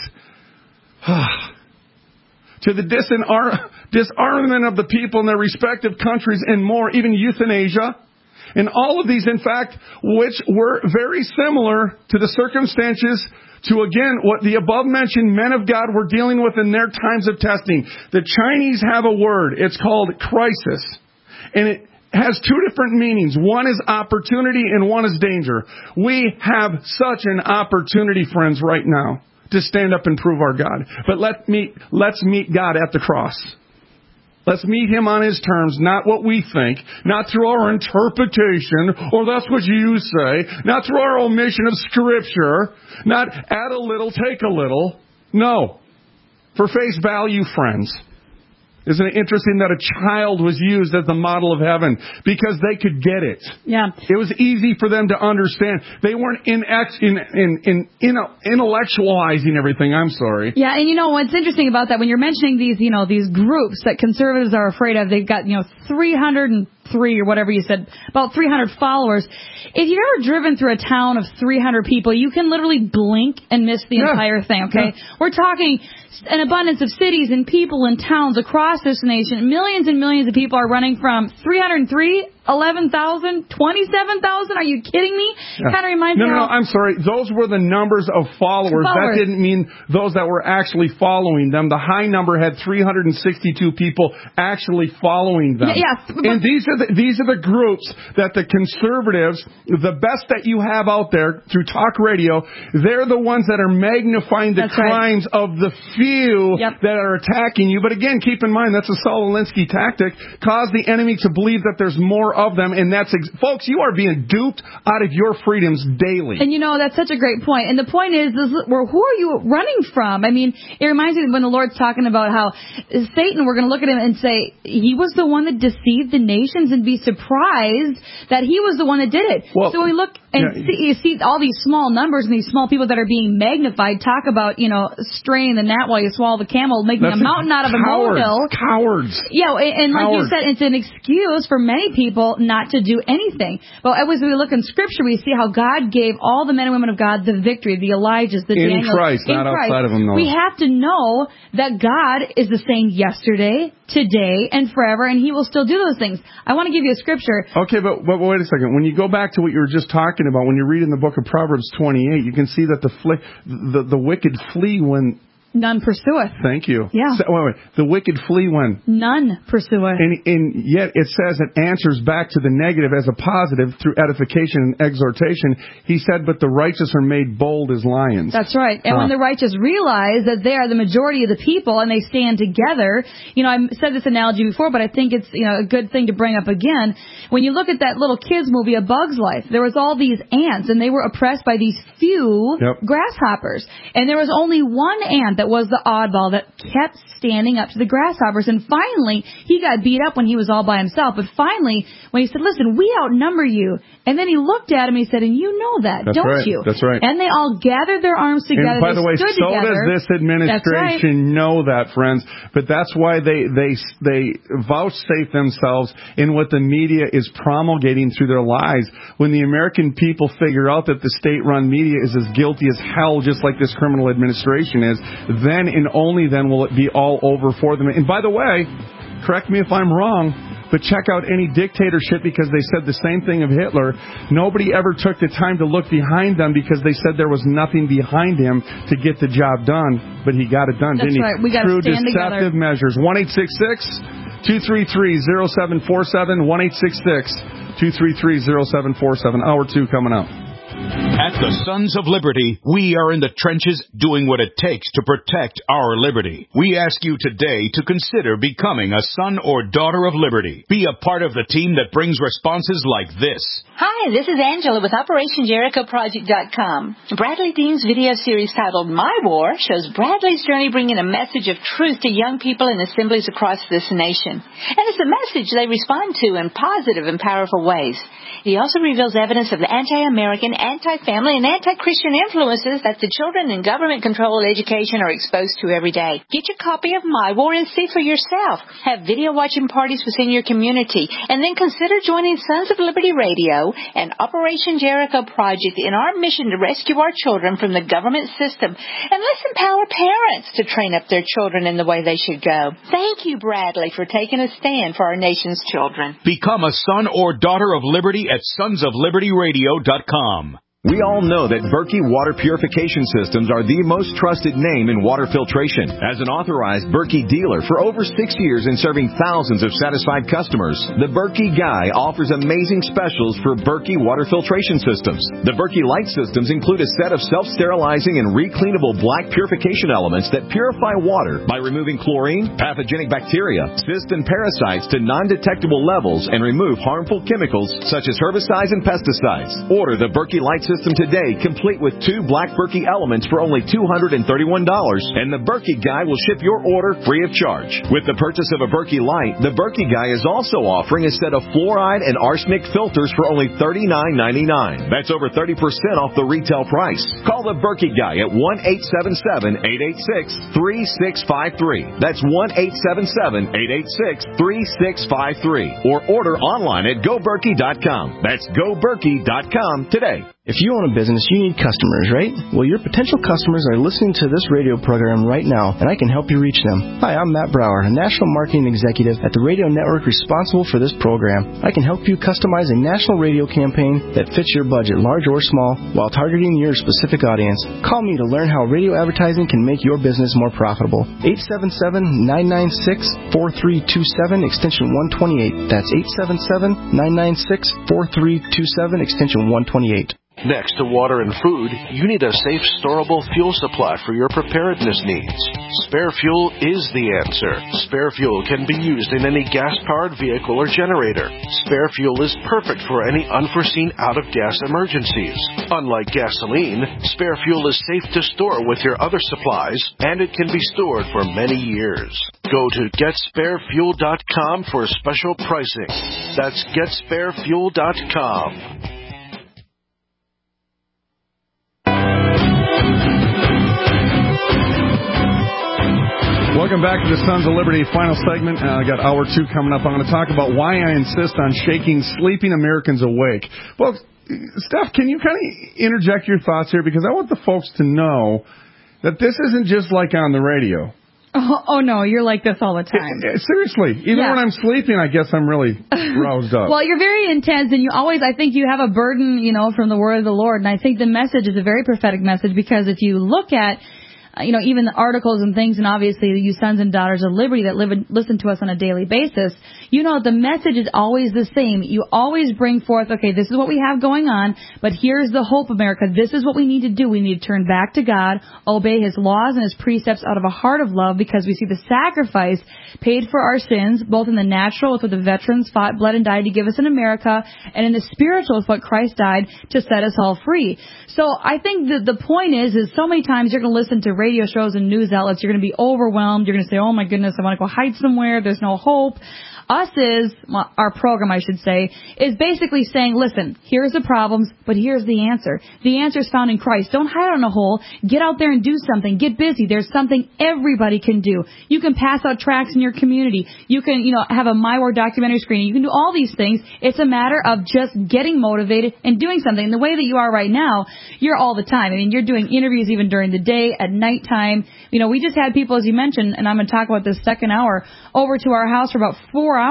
to the disarmament of the people in their respective countries and more, even euthanasia. And all of these, in fact, which were very similar to the circumstances to, again, what the above-mentioned men of God were dealing with in their times of testing. The Chinese have a word. It's called crisis. And it has two different meanings. One is opportunity and one is danger. We have such an opportunity, friends, right now to stand up and prove our God. But let's meet God at the cross. Let's meet Him on His terms, not what we think, not through our interpretation, or that's what you say, not through our omission of Scripture, not add a little, take a little. No. For face value, friends. Isn't it interesting that a child was used as the model of heaven because they could get it? Yeah. It was easy for them to understand. They weren't intellectualizing everything. I'm sorry. Yeah, and what's interesting about that, when you're mentioning these groups that conservatives are afraid of, they've got 303 or whatever you said, about 300 followers. If you've ever driven through a town of 300 people, you can literally blink and miss the entire thing, okay? Yeah. We're talking an abundance of cities and people and towns across this nation. Millions and millions of people are running from 303, 11,000, 27,000. Are you kidding me? Yeah. Kind of reminds me. No, I'm sorry. Those were the numbers of followers. That didn't mean those that were actually following them. The high number had 362 people actually following them. Yeah. And these are the groups that the conservatives, the best that you have out there through talk radio, they're the ones that are magnifying the crimes of the few that are attacking you. But again, keep in mind, that's a Saul Alinsky tactic. Cause the enemy to believe that there's more of them. And that's, folks, you are being duped out of your freedoms daily. And that's such a great point. And the point is who are you running from? I mean, it reminds me when the Lord's talking about how Satan, we're going to look at him and say, he was the one that deceived the nations, and be surprised that he was the one that did it. Well, so we look and you see all these small numbers and these small people that are being magnified. Talk about, straining the gnat while you swallow the camel, making a mountain out of a molehill. Cowards. Yeah, and like you said, it's an excuse for many people not to do anything. But as we look in Scripture, we see how God gave all the men and women of God the victory, the Elijahs, the Daniels. In Christ, not outside of Him, though. We have to know that God is the same yesterday, today, and forever, and He will still do those things. I want to give you a scripture. Okay, but wait a second. When you go back to what you were just talking about, when you read in the book of Proverbs 28, you can see that the wicked flee when none pursueth. Thank you. Yeah. So, wait. The wicked flee when none pursueth. And yet it says it answers back to the negative as a positive through edification and exhortation. He said, but the righteous are made bold as lions. That's right. And when the righteous realize that they are the majority of the people and they stand together, I said this analogy before, but I think it's, a good thing to bring up again. When you look at that little kids movie, A Bug's Life, there was all these ants and they were oppressed by these few grasshoppers. And there was only one ant that was the oddball that kept standing up to the grasshoppers. And finally, he got beat up when he was all by himself. But finally, when he said, listen, we outnumber you. And then he looked at him, he said, and you know that, don't you? That's right. And they all gathered their arms together. And by the way, so together. does this administration know that, friends. But that's why they vouchsafe themselves in what the media is promulgating through their lies. When the American people figure out that the state-run media is as guilty as hell, just like this criminal administration is, then and only then will it be all over for them. And by the way, correct me if I'm wrong, but check out any dictatorship because they said the same thing of Hitler. Nobody ever took the time to look behind them because they said there was nothing behind him to get the job done, but he got it done, That's didn't he? right. We got to stand together. Deceptive measures. 1-866-233-0747, 1-866-233-0747. Hour 2 coming up. At the Sons of Liberty, we are in the trenches doing what it takes to protect our liberty. We ask you today to consider becoming a son or daughter of liberty. Be a part of the team that brings responses like this. Hi, this is Angela with OperationJerichoProject.com. Bradley Dean's video series titled My War shows Bradley's journey bringing a message of truth to young people in assemblies across this nation. And it's a message they respond to in positive and powerful ways. He also reveals evidence of the anti-American, anti-family, and anti-Christian influences that the children in government-controlled education are exposed to every day. Get your copy of My War and see for yourself. Have video watching parties within your community, and then consider joining Sons of Liberty Radio and Operation Jericho Project in our mission to rescue our children from the government system. And let's empower parents to train up their children in the way they should go. Thank you, Bradley, for taking a stand for our nation's children. Become a son or daughter of liberty at sonsoflibertyradio.com. We all know that Berkey Water Purification Systems are the most trusted name in water filtration. As an authorized Berkey dealer for over 6 years and serving thousands of satisfied customers, the Berkey Guy offers amazing specials for Berkey Water Filtration Systems. The Berkey Light Systems include a set of self-sterilizing and recleanable black purification elements that purify water by removing chlorine, pathogenic bacteria, cysts, and parasites to non-detectable levels and remove harmful chemicals such as herbicides and pesticides. Order the Berkey Light System today, complete with 2 black Berkey elements for only $231, and the Berkey Guy will ship your order free of charge. With the purchase of a Berkey Light, the Berkey Guy is also offering a set of fluoride and arsenic filters for only $39.99. That's over 30% off the retail price. Call the Berkey Guy at 1-877-886-3653. That's 1-877-886-3653. Or order online at GoBerkey.com. That's GoBerkey.com today. If you own a business, you need customers, right? Well, your potential customers are listening to this radio program right now, and I can help you reach them. Hi, I'm Matt Brower, a national marketing executive at the radio network responsible for this program. I can help you customize a national radio campaign that fits your budget, large or small, while targeting your specific audience. Call me to learn how radio advertising can make your business more profitable. 877-996-4327, extension 128. That's 877-996-4327, extension 128. Next to water and food, you need a safe, storable fuel supply for your preparedness needs. Spare Fuel is the answer. Spare Fuel can be used in any gas-powered vehicle or generator. Spare Fuel is perfect for any unforeseen out-of-gas emergencies. Unlike gasoline, Spare Fuel is safe to store with your other supplies, and it can be stored for many years. Go to GetSpareFuel.com for special pricing. That's GetSpareFuel.com. Welcome back to the Sons of Liberty final segment. I got hour 2 coming up. I'm going to talk about why I insist on shaking sleeping Americans awake. Well, Steph, can you kind of interject your thoughts here? Because I want the folks to know that this isn't just like on the radio. Oh no, you're like this all the time. Seriously. Even when I'm sleeping, I guess I'm really roused up. Well, you're very intense, and I think you have a burden, from the word of the Lord. And I think the message is a very prophetic message, because if you look at even the articles and things, and obviously you sons and daughters of liberty that listen to us on a daily basis, the message is always the same. You always bring forth, okay, this is what we have going on, but here's the hope, America. This is what we need to do. We need to turn back to God, obey His laws and His precepts out of a heart of love, because we see the sacrifice paid for our sins, both in the natural, with what the veterans fought, bled, and died to give us in America, and in the spiritual, with what Christ died to set us all free. So I think the point is so many times you're going to listen to radio shows and news outlets, you're going to be overwhelmed. You're going to say, oh my goodness, I want to go hide somewhere. There's no hope. Our program, I should say, is basically saying, listen, here's the problems, but here's the answer. The answer is found in Christ. Don't hide on a hole. Get out there and do something. Get busy. There's something everybody can do. You can pass out tracts in your community. You can, have a My War documentary screening. You can do all these things. It's a matter of just getting motivated and doing something. And the way that you are right now, you're all the time. I mean, you're doing interviews even during the day, at nighttime. We just had people, as you mentioned, and I'm going to talk about this second hour, over to our house for about 4 hours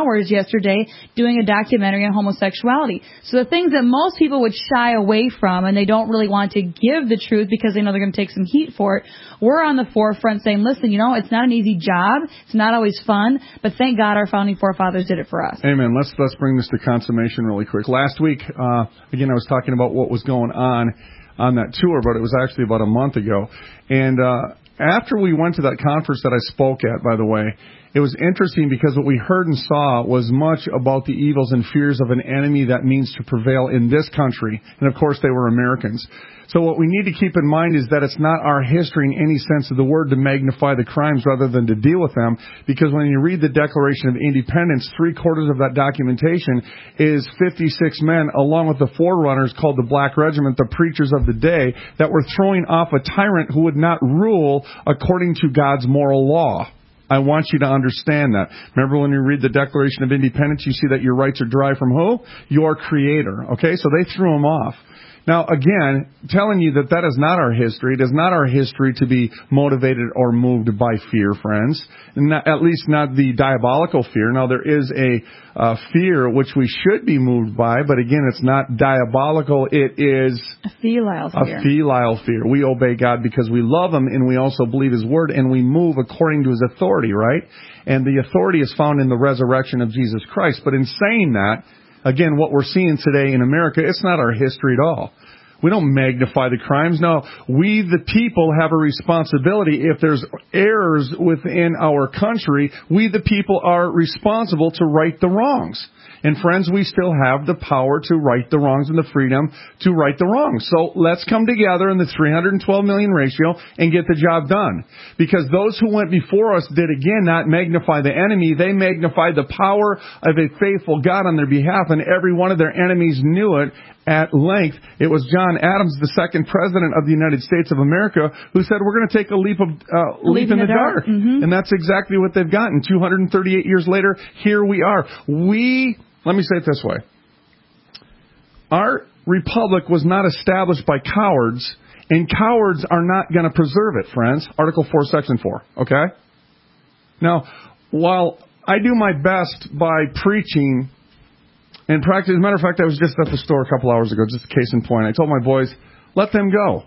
hours yesterday doing a documentary on homosexuality. So the things that most people would shy away from and they don't really want to give the truth because they know they're going to take some heat for it, we're on the forefront saying, listen, it's not an easy job. It's not always fun, but thank God our founding forefathers did it for us. Amen. Let's bring this to consummation really quick. Last week, again, I was talking about what was going on that tour, but it was actually about a month ago. And after we went to that conference that I spoke at, by the way, it was interesting because what we heard and saw was much about the evils and fears of an enemy that means to prevail in this country. And, of course, they were Americans. So what we need to keep in mind is that it's not our history in any sense of the word to magnify the crimes rather than to deal with them. Because when you read the Declaration of Independence, 3/4 of that documentation is 56 men, along with the forerunners called the Black Regiment, the preachers of the day, that were throwing off a tyrant who would not rule according to God's moral law. I want you to understand that. Remember when you read the Declaration of Independence, you see that your rights are derived from who? Your Creator. Okay, so they threw them off. Now, again, telling you that is not our history. It is not our history to be motivated or moved by fear, friends. At least not the diabolical fear. Now, there is a fear which we should be moved by, but again, it's not diabolical. It is a filial fear. A filial fear. We obey God because we love Him and we also believe His Word and we move according to His authority, right? And the authority is found in the resurrection of Jesus Christ. But in saying that, again, what we're seeing today in America, it's not our history at all. We don't magnify the crimes. No, we the people have a responsibility. If there's errors within our country, we the people are responsible to right the wrongs. And friends, we still have the power to right the wrongs and the freedom to right the wrongs. So let's come together in the 312 million ratio and get the job done. Because those who went before us did again not magnify the enemy. They magnified the power of a faithful God on their behalf, and every one of their enemies knew it at length. It was John Adams, the second president of the United States of America, who said we're going to take a leap in the dark. Mm-hmm. And that's exactly what they've gotten. 238 years later, here we are. Let me say it this way. Our republic was not established by cowards, and cowards are not going to preserve it, friends. Article 4, Section 4. Okay? Now, while I do my best by preaching and practice, as a matter of fact, I was just at the store a couple hours ago, just a case in point. I told my boys, let them go.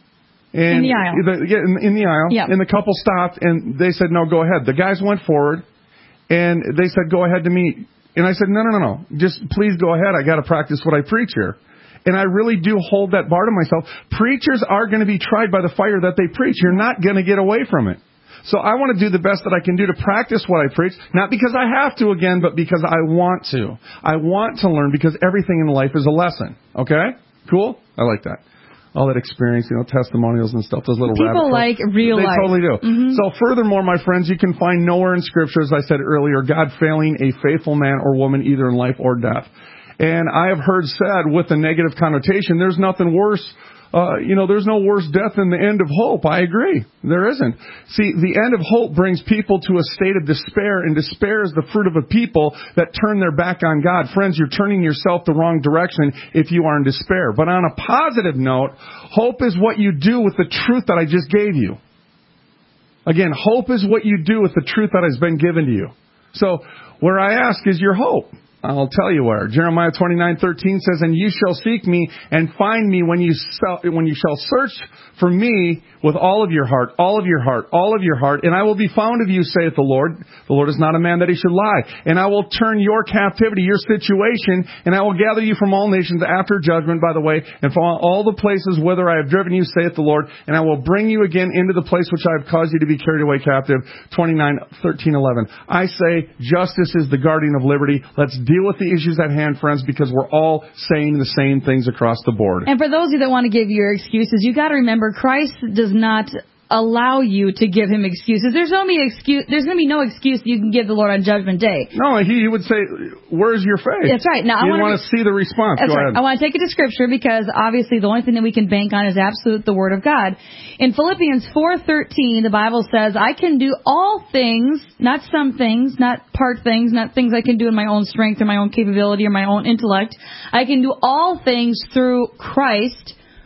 And in the aisle. In the aisle. Yeah. And the couple stopped, and they said, no, go ahead. The guys went forward, and they said, go ahead to me. And I said, no. Just please go ahead. I got to practice what I preach here. And I really do hold that bar to myself. Preachers are going to be tried by the fire that they preach. You're not going to get away from it. So I want to do the best that I can do to practice what I preach, not because I have to again, but because I want to. I want to learn because everything in life is a lesson. Okay? Cool? I like that. All that experience, testimonials and stuff, those little people like real life. They totally do. Mm-hmm. So furthermore, my friends, you can find nowhere in Scripture, as I said earlier, God failing a faithful man or woman either in life or death. And I have heard said with a negative connotation, there's nothing worse. There's no worse death than the end of hope. I agree. There isn't. See, the end of hope brings people to a state of despair, and despair is the fruit of a people that turn their back on God. Friends, you're turning yourself the wrong direction if you are in despair. But on a positive note, hope is what you do with the truth that I just gave you. Again, hope is what you do with the truth that has been given to you. So, where I ask is your hope. I'll tell you where. Jeremiah 29:13 says, and you shall seek me and find me when you shall search for me with all of your heart, all of your heart, all of your heart, and I will be found of you, saith the Lord. The Lord is not a man that he should lie. And I will turn your captivity, your situation, and I will gather you from all nations after judgment, by the way, and from all the places whither I have driven you, saith the Lord, and I will bring you again into the place which I have caused you to be carried away captive. 29:13-11. I say justice is the guardian of liberty. Let's deal with the issues at hand, friends, because we're all saying the same things across the board. And for those of you that want to give your excuses, you got to remember Christ does not allow you to give him excuses. There's going to be no excuse you can give the Lord on Judgment Day. No, he would say, where's your faith? That's right. Now, I want to see the response. That's Go right. ahead. I want to take it to Scripture because obviously the only thing that we can bank on is absolute the Word of God. In Philippians 4:13, the Bible says, I can do all things, not some things, not part things, not things I can do in my own strength or my own capability or my own intellect. I can do all things through Christ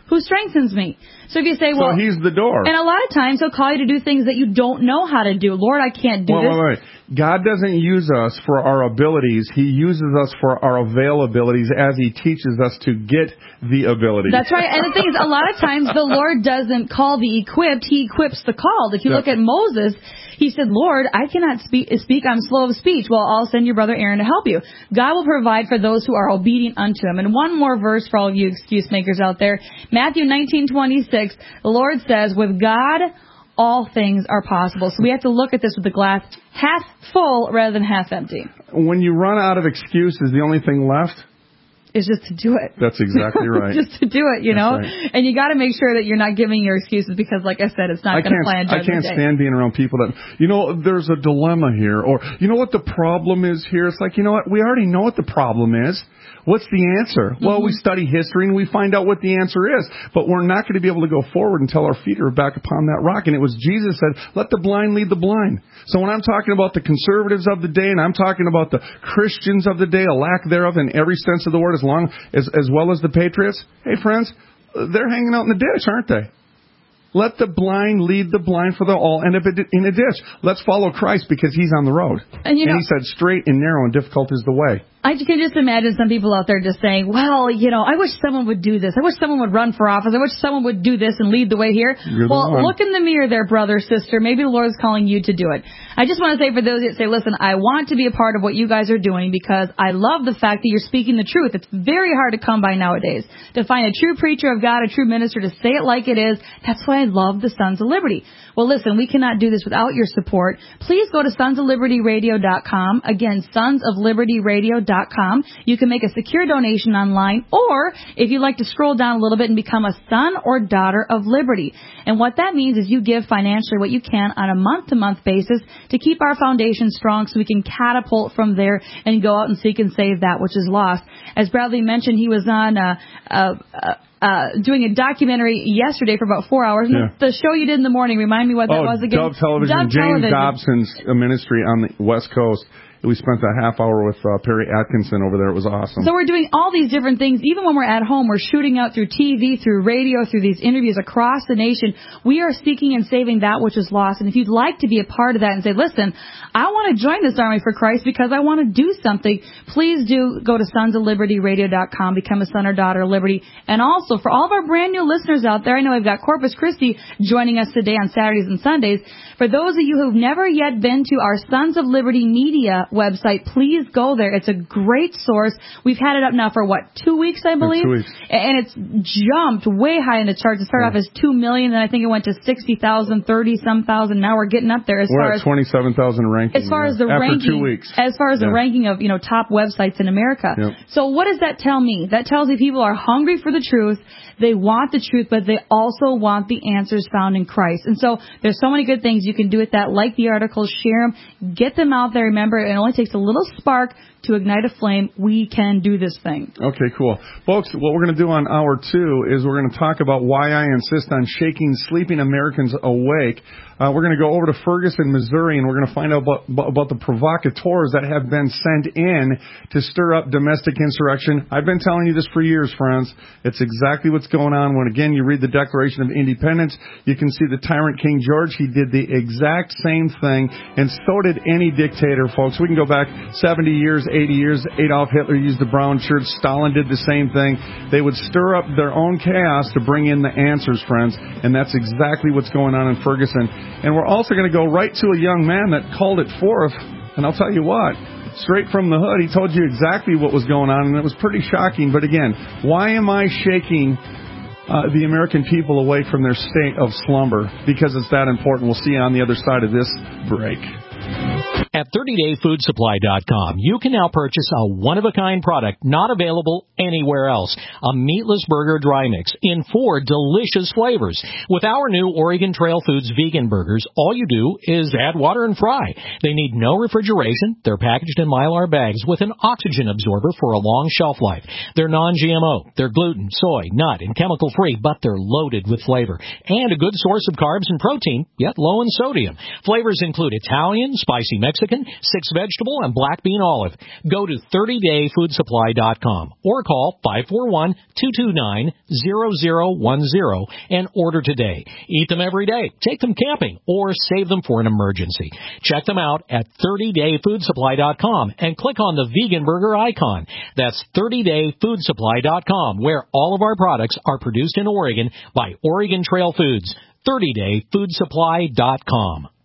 who strengthens me. So if you say, well... So he's the door. And a lot of times he'll call you to do things that you don't know how to do. Lord, I can't do this. Wait. God doesn't use us for our abilities. He uses us for our availabilities as He teaches us to get the ability. That's right. And the thing is, a lot of times the Lord doesn't call the equipped. He equips the called. If you look at Moses, he said, Lord, I cannot speak. I'm slow of speech. Well, I'll send your brother Aaron to help you. God will provide for those who are obedient unto Him. And one more verse for all you excuse makers out there. Matthew 19:26, the Lord says, with God, all things are possible. So we have to look at this with the glass half full rather than half empty. When you run out of excuses, the only thing left is just to do it. That's exactly right. Just to do it, you know. Right. And you got to make sure that you're not giving your excuses because, like I said, it's not going to play on Judgment Day. I can't stand being around people that, there's a dilemma here, or you know what the problem is here. It's like, you know what, we already know what the problem is. What's the answer? Mm-hmm. Well, we study history and we find out what the answer is. But we're not going to be able to go forward until our feet are back upon that rock. And it was Jesus said, let the blind lead the blind. So when I'm talking about the conservatives of the day and I'm talking about the Christians of the day, a lack thereof in every sense of the word, as well as the patriots, hey friends, they're hanging out in the ditch, aren't they? Let the blind lead the blind, for they'll all end up in a ditch. Let's follow Christ because He's on the road. And He said, straight and narrow and difficult is the way. I can just imagine some people out there just saying, well, I wish someone would do this. I wish someone would run for office. I wish someone would do this and lead the way here. Well, look in the mirror there, brother, sister. Maybe the Lord's calling you to do it. I just want to say for those that say, listen, I want to be a part of what you guys are doing because I love the fact that you're speaking the truth. It's very hard to come by nowadays. To find a true preacher of God, a true minister, to say it like it is. That's why I love the Sons of Liberty. Well, listen, we cannot do this without your support. Please go to sonsoflibertyradio.com. Again, sonsoflibertyradio.com. You can make a secure donation online, or if you'd like to scroll down a little bit and become a son or daughter of liberty. And what that means is you give financially what you can on a month-to-month basis to keep our foundation strong so we can catapult from there and go out and seek and save that which is lost. As Bradley mentioned, he was on doing a documentary yesterday for about 4 hours. And the show you did in the morning, remind me what that was again. Dove Television. James Dobson's ministry on the West Coast. We spent a half hour with Perry Atkinson over there. It was awesome. So we're doing all these different things. Even when we're at home, we're shooting out through TV, through radio, through these interviews across the nation. We are seeking and saving that which is lost. And if you'd like to be a part of that and say, listen, I want to join this Army for Christ because I want to do something, please do go to sonsoflibertyradio.com, become a son or daughter of liberty. And also, for all of our brand new listeners out there, I know I've got Corpus Christi joining us today on Saturdays and Sundays. For those of you who've never yet been to our Sons of Liberty Media website, please go there. It's a great source. We've had it up now for 2 weeks, I believe? 2 weeks. And it's jumped way high in the charts. It started off as 2 million, then I think it went to 60,000, 30-some thousand. Now we're getting up there we're at 27,000 ranking. As far as the after ranking, 2 weeks. As far as the ranking of, top websites in America. Yep. So what does that tell me? That tells me people are hungry for the truth. They want the truth, but they also want the answers found in Christ. And so there's so many good things you can do with that. Like the articles, share them, get them out there. Remember, it only takes a little spark to ignite a flame. We can do this thing. Okay, cool. Folks, what we're going to do on hour 2 is we're going to talk about why I insist on shaking sleeping Americans awake. We're going to go over to Ferguson, Missouri, and we're going to find out about the provocateurs that have been sent in to stir up domestic insurrection. I've been telling you this for years, friends. It's exactly what's going on. When, again, you read the Declaration of Independence, you can see the tyrant King George. He did the exact same thing, and so did any dictator, folks. We can go back 70 years, 80 years. Adolf Hitler used the brown shirt. Stalin did the same thing. They would stir up their own chaos to bring in the answers, friends, and that's exactly what's going on in Ferguson. And we're also going to go right to a young man that called it forth, and I'll tell you what, straight from the hood, he told you exactly what was going on, and it was pretty shocking. But again, why am I shaking the American people awake from their state of slumber? Because it's that important. We'll see you on the other side of this break. At 30dayfoodsupply.com, you can now purchase a one-of-a-kind product not available anywhere else. A meatless burger dry mix in 4 delicious flavors. With our new Oregon Trail Foods vegan burgers, all you do is add water and fry. They need no refrigeration. They're packaged in Mylar bags with an oxygen absorber for a long shelf life. They're non-GMO. They're gluten, soy, nut, and chemical-free, but they're loaded with flavor. And a good source of carbs and protein, yet low in sodium. Flavors include Italian, spicy Mexican, 6 vegetable, and black bean olive. Go to 30dayfoodsupply.com or call 541-229-0010 and order today. Eat them every day, take them camping, or save them for an emergency. Check them out at 30dayfoodsupply.com and click on the vegan burger icon. That's 30dayfoodsupply.com, where all of our products are produced in Oregon by Oregon Trail Foods. 30dayfoodsupply.com.